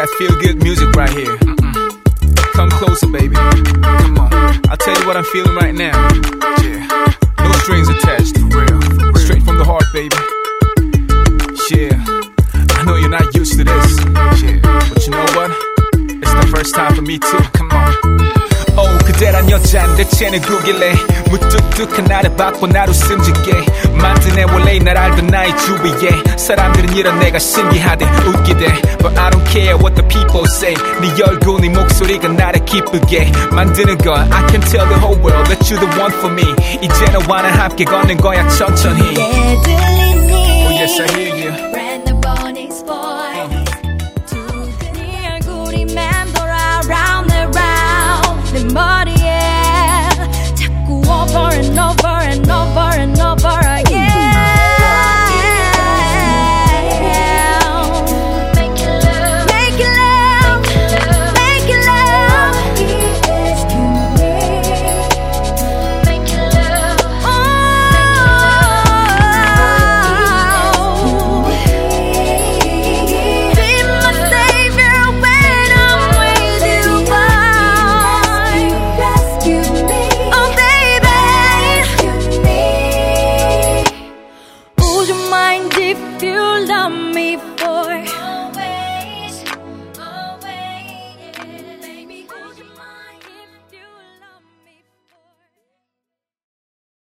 that feel-good music right here. Come closer, baby. Come on. I'll tell you what I'm feeling right now. Yeah. No strings attached, for real. Straight from the heart, baby. Yeah. I know you're not used to this. Yeah. But you know what? It's the first time for me too. Come on. 그대란 여잔 대체 누구길래 무뚝뚝한 나를 받고 나로 숨지게 만든 애 원래 날 알던 나의 주위에 사람들은 이런 내가 신기하대 웃기대 But I don't care what the people say 네 얼굴 네 목소리가 나를 기쁘게 만드는 건 I can tell the whole world that you're the one for me 이제 너와 나 함께 걷는 거야 천천히 내 들리니 Oh yes I hear you Brand new Bonnie's voice 네 얼굴이 맴돌아 round and round 내 머리에 자꾸 over and over and over and over again Make it love Make it love Make it love Rescue me Make it love Be my savior when I'm with you boy Rescue me Oh baby Rescue me Would you mind if you love me for